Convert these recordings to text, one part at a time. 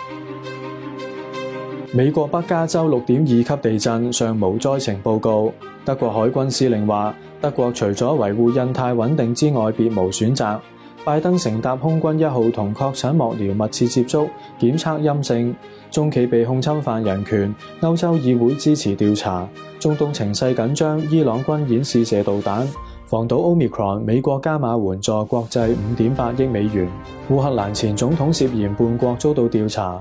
美國北加州6.2級地震，尚無災情報告。德國海軍司令話，德國除咗維護印太穩定之外，別無選擇。拜登乘搭空軍1號同確診幕僚密切接觸，檢測陰性。中企被控侵犯人權，歐洲議會支持調查。中東情勢緊張，伊朗軍演試射導彈。防堵 Omicron， 美國加碼援助國際5.8億美元。烏克蘭前總統涉嫌叛國遭到調查。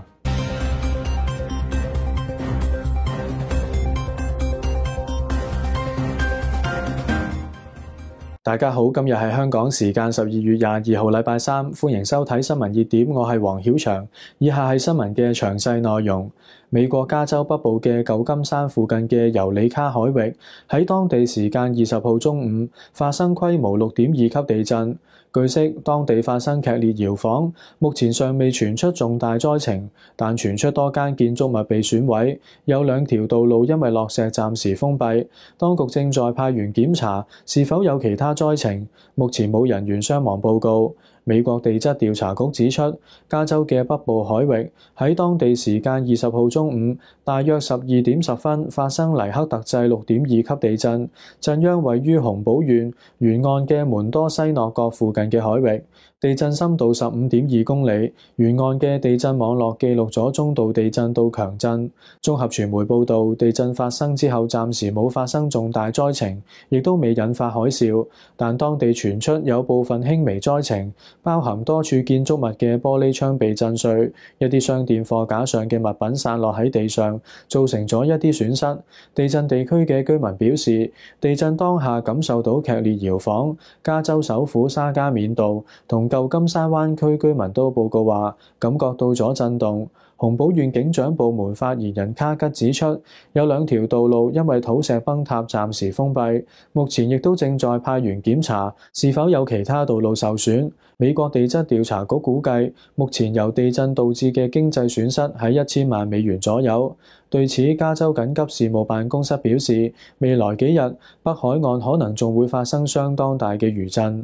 大家好，今日係香港時間12月22號禮拜三，歡迎收睇新聞熱點，我係黃曉翔。以下係新聞嘅詳細內容。美國加州北部嘅舊金山附近嘅尤里卡海域喺當地時間20號中午發生規模6.2級地震。據悉，當地發生劇烈搖晃，目前尚未傳出重大災情，但傳出多間建築物被損毀，有2條道路因為落石暫時封閉。當局正在派員檢查是否有其他災情，目前冇人員傷亡報告。美國地質調查局指出，加州嘅北部海域喺當地時間20號中午大約12點10分發生黎克特制6.2級地震，震央位於洪堡縣沿岸嘅門多西諾角附近嘅海域，地震深度15.2公里，沿岸嘅地震網絡記錄咗中度地震到強震。綜合傳媒報導，地震發生之後暫時冇發生重大災情，亦都未引發海嘯，但當地傳出有部分輕微災情，包含多處建築物嘅玻璃窗被震碎，一啲商店貨架上嘅物品散落喺地上，造成咗一啲損失。地震地區嘅居民表示，地震當下感受到劇烈搖晃。加州首府沙加緬度同舊金山灣區居民都報告話，感覺到咗震動。洪堡縣警長部門發言人卡吉指出，有2條道路因為土石崩塌暫時封閉，目前亦都正在派員檢查是否有其他道路受損。美國地質調查局估計，目前由地震導致嘅經濟損失喺1000萬美元左右。對此，加州緊急事務辦公室表示，未來幾日北海岸可能仲會發生相當大嘅餘震。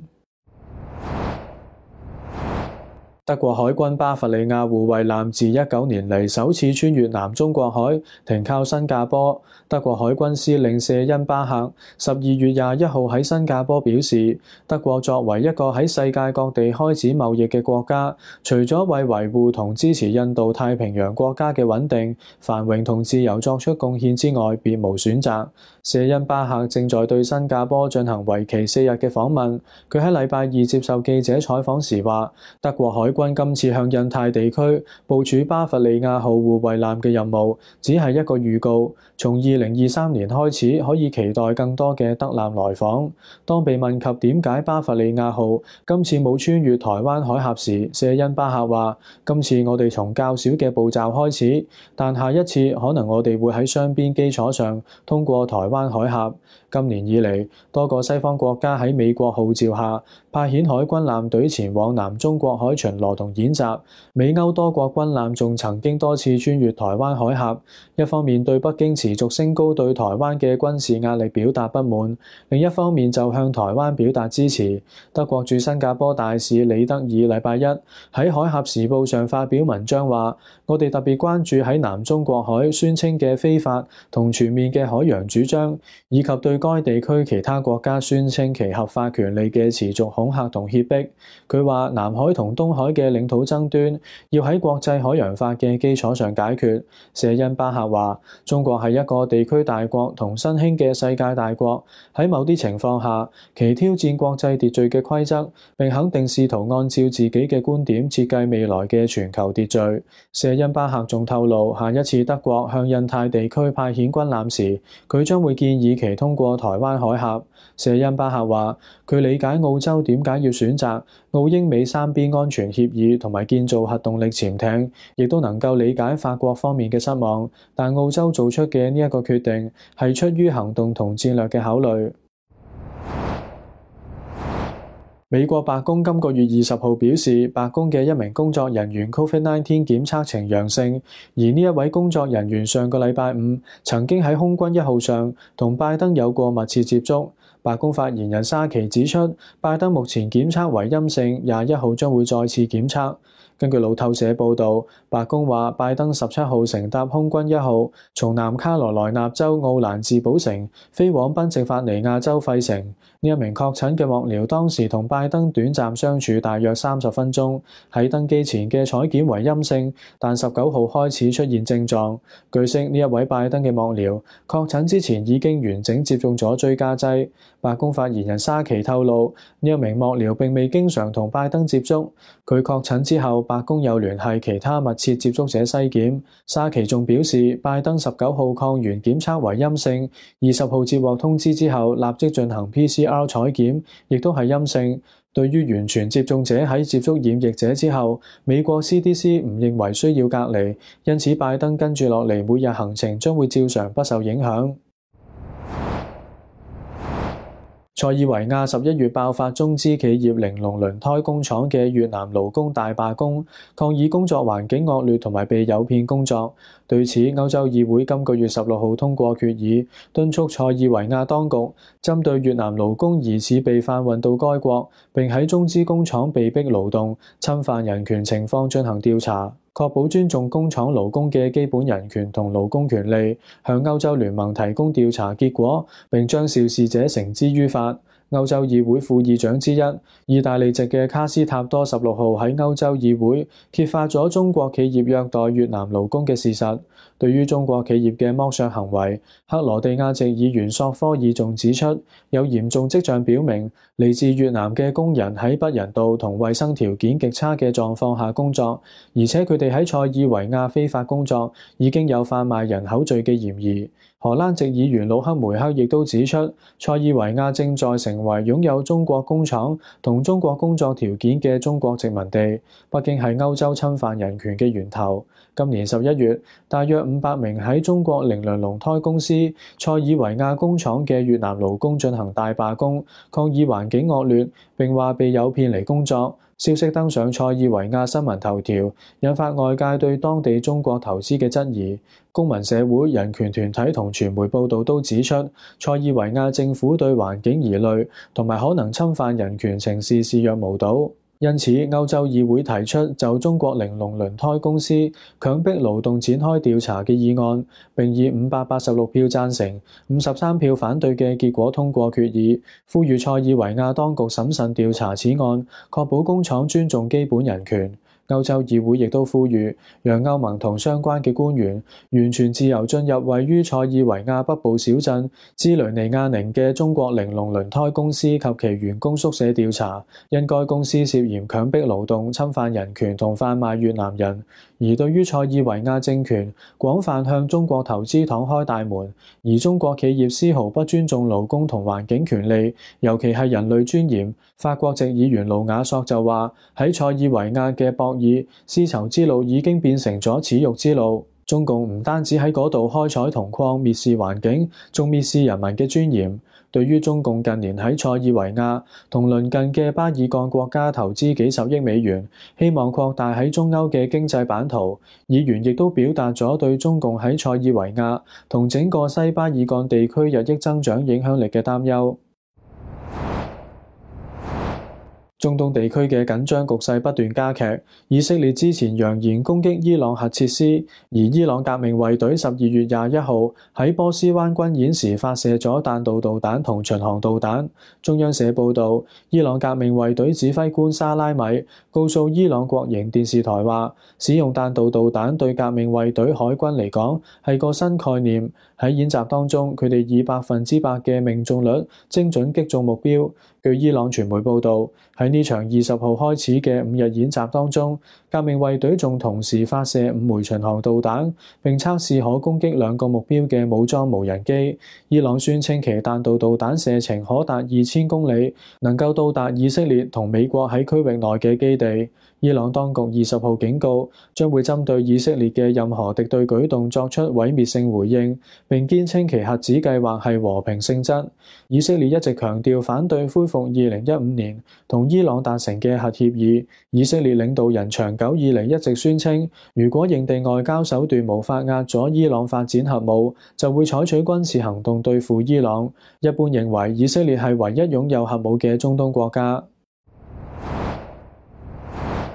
德國海軍巴伐利亞護衛艦自19年嚟首次穿越南中國海，停靠新加坡。德國海軍司令謝恩巴克12月21號喺新加坡表示，德國作為一個喺世界各地開展貿易嘅國家，除咗為維護同支持印度太平洋國家嘅穩定、繁榮同自由作出貢獻之外，別無選擇。謝恩巴克正在對新加坡進行為期4日嘅訪問。佢喺禮拜2接受記者採訪時話，德國海軍今次向印太地區部署巴伐利亞號護衛艦嘅任務，只係一個預告。從2023年開始，可以期待更多嘅德艦來訪。當被問及點解巴伐利亞號今次冇穿越台灣海峽時，謝恩巴克話：今次我哋從較少嘅步驟開始，但下一次可能我哋會喺雙邊基礎上通過台灣海峽。今年以嚟，多個西方國家喺美國號召下派遣海軍艦隊前往南中國海巡邏同演習。美歐多國軍艦仲曾經多次穿越台灣海峽。一方面對北京持續升高對台灣嘅軍事壓力表達不滿，另一方面就向台灣表達支持。德國駐新加坡大使李德爾禮拜一喺海峽時報上發表文章話：我哋特別關注喺南中國海宣稱嘅非法同全面嘅海洋主張，以及對該地區其他國家宣稱其合法權利嘅持續恐嚇同脅迫。佢話南海同東海嘅領土爭端要喺國際海洋法嘅基礎上解決。謝恩巴克話：中國係一個地區大國同新興嘅世界大國，喺某啲情況下，其挑戰國際秩序嘅規則，並肯定試圖按照自己嘅觀點設計未來嘅全球秩序。謝恩巴克仲透露，下一次德國向印太地區派遣軍艦時，佢將會建議其通過台灣海峽。謝恩巴克話：佢理解澳洲點解要選擇澳英美三邊安全協議同埋建造核動力潛艇，亦都能夠理解法國方面嘅失望，但澳洲做出嘅呢一個決定係出於行動同戰略嘅考慮。美國白宮今個月20號表示，白宮嘅一名工作人員 COVID-19 檢測呈陽性，而呢一位工作人員上個禮拜五曾經喺空軍1號上同拜登有過密切接觸。白宮發言人沙奇指出，拜登目前檢測為陰性，21號將會再次檢測。 根據路透社報導，白宮話拜登17號乘搭空軍1號從南卡羅來納州奧蘭治堡城飛往賓夕法尼亞州費城。呢一名確診嘅幕僚當時同拜登短暫相處大約30分鐘，喺登機前嘅採檢為陰性，但19號開始出現症狀。據悉，呢一位拜登嘅幕僚確診之前已經完整接種咗追加劑。白宮發言人沙奇透露，呢一名幕僚並未經常同拜登接觸。佢確診之後，白宮有聯繫其他密切接觸者篩檢。沙奇仲表示，拜登19號抗原檢測為陰性，20號接獲通知之後立即進行 PCR 採檢，亦都係陰性。對於完全接種者喺接觸染疫者之後，美國 CDC 唔認為需要隔離，因此拜登跟住落嚟每日行程將會照常不受影響。塞爾維亞11月爆發中資企業玲瓏輪胎工廠嘅越南勞工大罷工，抗議工作環境惡劣同埋被誘騙工作。對此，歐洲議會今個月16號通過決議，敦促塞爾維亞當局針對越南勞工疑似被販運到該國，並喺中資工廠被逼勞動、侵犯人權情況進行調查，確保尊重工廠勞工嘅基本人權同勞工權利，向歐洲聯盟提供調查結果，並將肇事者繩之於法。歐洲議會副議長之一、意大利籍嘅卡斯塔多16號喺歐洲議會揭發咗中國企業虐待越南勞工嘅事實。對於中國企業嘅剝削行為，克羅地亞籍議員索科爾仲指出，有嚴重跡象表明，嚟自越南嘅工人喺不人道同衛生條件極差嘅狀況下工作，而且佢哋喺塞爾維亞非法工作已經有販賣人口罪嘅嫌疑。荷蘭籍議員魯克梅克亦都指出，塞爾維亞正在成為擁有中國工廠同中國工作條件嘅中國殖民地。北京係歐洲侵犯人權嘅源頭。今年11月，大約500名喺中國零輪輪胎公司塞爾維亞工廠嘅越南勞工進行大罷工，抗議環境惡劣，並話被誘騙嚟工作。消息登上塞爾維亞新聞頭條，引發外界對當地中國投資嘅質疑。公民社會、人權團體同傳媒報導都指出，塞爾維亞政府對環境疑慮同埋可能侵犯人權情事視若無睹。因此，歐洲議會提出就中國玲瓏輪胎公司強迫勞動展開調查嘅議案，並以586票贊成、53票反對嘅結果通過決議，呼籲塞爾維亞當局審慎調查此案，確保工廠尊重基本人權。歐洲議會亦都呼籲，讓歐盟同相關嘅官員完全自由進入位於塞爾維亞北部小鎮茲雷尼亞寧嘅中國玲瓏輪胎公司及其員工宿舍調查，因該公司涉嫌強迫勞動、侵犯人權同販賣越南人。而對於塞爾維亞政權廣泛向中國投資敞開大門，而中國企業絲毫不尊重勞工同環境權利，尤其係人類尊嚴，法國籍議員盧瓦索就話：喺塞爾維亞嘅博爾絲綢之路已經變成咗恥辱之路。中共唔單止喺嗰度開採銅礦，蔑視環境，仲蔑視人民嘅尊嚴。對於中共近年喺塞爾維亞同鄰近嘅巴爾幹國家投資幾十億美元，希望擴大喺中歐嘅經濟版圖，議員亦都表達咗對中共喺塞爾維亞同整個西巴爾幹地區日益增長影響力嘅擔憂。中東地區嘅緊張局勢不斷加劇，以色列之前揚言攻擊伊朗核設施，而伊朗革命衛隊12月21號喺波斯灣軍演時發射咗彈道導彈同巡航導彈。中央社報導，伊朗革命衛隊指揮官沙拉米告訴伊朗國營電視台話，使用彈道導彈對革命衛隊海軍嚟講係個新概念。喺演習當中，佢哋以100%嘅命中率精準擊中目標。據伊朗傳媒報導，喺呢場20號開始嘅5日演習當中，革命衛隊仲同時發射5枚巡航導彈，並測試可攻擊2個目標嘅武裝無人機。伊朗宣稱其彈道導彈射程可達2000公里，能夠到達以色列同美國喺區域內嘅基地。伊朗當局20號警告，將會針對以色列嘅任何敵對舉動作出毀滅性回應，並堅稱其核子計劃係和平性質。以色列一直強調反對恢復2015年同伊朗達成嘅核協議。以色列領導人長久以嚟一直宣稱，如果認定外交手段無法壓阻伊朗發展核武，就會採取軍事行動對付伊朗。一般認為，以色列係唯一擁有核武嘅中東國家。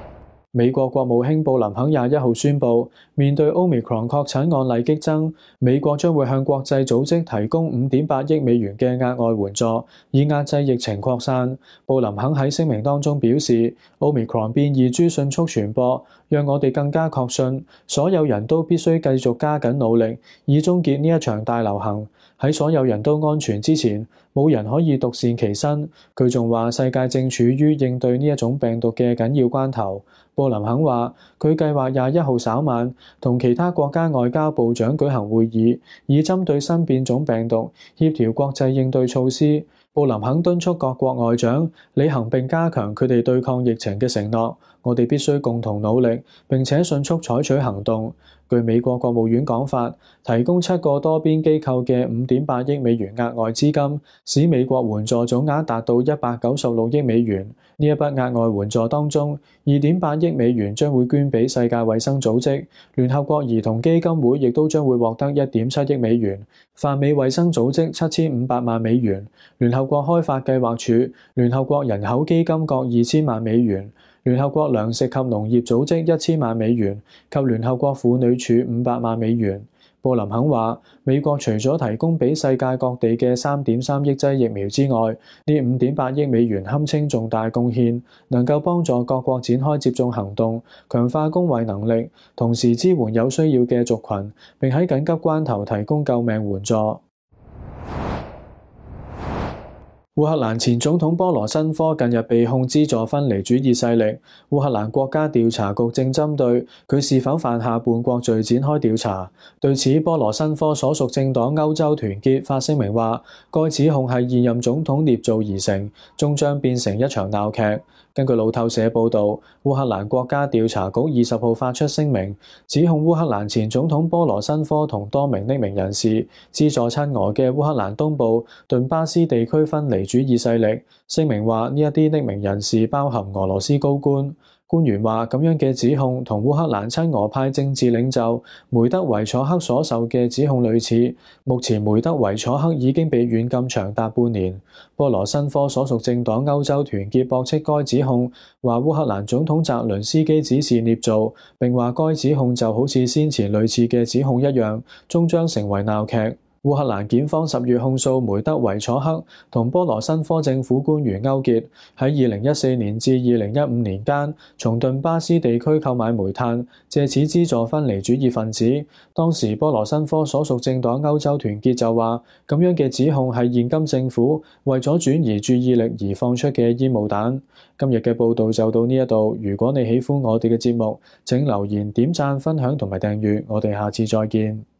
美國國務卿布林肯21號宣布，面對 Omicron 確診案例激增，美國將會向國際組織提供5.8億美元嘅額外援助，以壓制疫情擴散。布林肯喺聲明當中表示，Omicron 變異株迅速傳播，讓我哋更加確信，所有人都必須繼續加緊努力，以終結呢一場大流行。喺所有人都安全之前，冇人可以獨善其身。佢仲話，世界正處於應對呢一種病毒嘅緊要關頭。布林肯話，佢計劃21號稍晚同其他國家外交部長舉行會議，以針對新變種病毒協調國際應對措施。布林肯敦促各國外長履行並加強佢哋對抗疫情嘅承諾。我哋必須共同努力，並且迅速採取行動。據美國國務院講法，提供7個多邊機構嘅5.8億美元額外資金，使美國援助總額達到196億美元。呢一筆額外援助當中，2.8億美元將會捐俾世界衛生組織，聯合國兒童基金會亦都將會獲得1.7億美元，泛美衛生組織7500萬美元，聯合國開發計劃署、聯合國人口基金各2000萬美元，聯合國糧食及農業組織1000萬美元及聯合國婦女署500萬美元。布林肯話，美國除咗提供俾世界各地嘅3.3億劑疫苗之外，呢5.8億美元堪稱重大貢獻，能夠幫助各國展開接種行動，強化公衛能力，同時支援有需要嘅族群，並喺緊急關頭提供救命援助。烏克蘭前總統波羅申科近日被控資助分離主義勢力，烏克蘭國家調查局正針對佢是否犯下叛國罪展開調查。對此，波羅申科所屬政黨歐洲團結發聲明話，該指控係現任總統捏造而成，終將變成一場鬧劇。根據路透社報導，烏克蘭國家調查局20號發出聲明，指控烏克蘭前總統波羅申科同多名匿名人士資助親俄嘅烏克蘭東部頓巴斯地區分離主義勢力。聲明話，呢一啲匿名人士包含俄羅斯高官。官員話，咁樣嘅指控同烏克蘭親俄派政治領袖梅德維楚克所受嘅指控類似。目前梅德維楚克已經被軟禁長達半年。波羅申科所屬政黨歐洲團結駁斥該指控，話烏克蘭總統澤倫斯基只是捏造，並話該指控就好似先前類似嘅指控一樣，終將成為鬧劇。烏克蘭檢方10月控訴梅德維楚克同波羅申科政府官員勾結，喺2014年至2015年間，從頓巴斯地區購買煤炭，借此資助分離主義分子。當時波羅申科所屬政黨歐洲團結就話，咁樣嘅指控係現今政府為咗轉移注意力而放出嘅煙霧彈。今日嘅報道就到呢一度，如果你喜歡我哋嘅節目，請留言、點讚、分享同埋訂閱，我哋下次再見。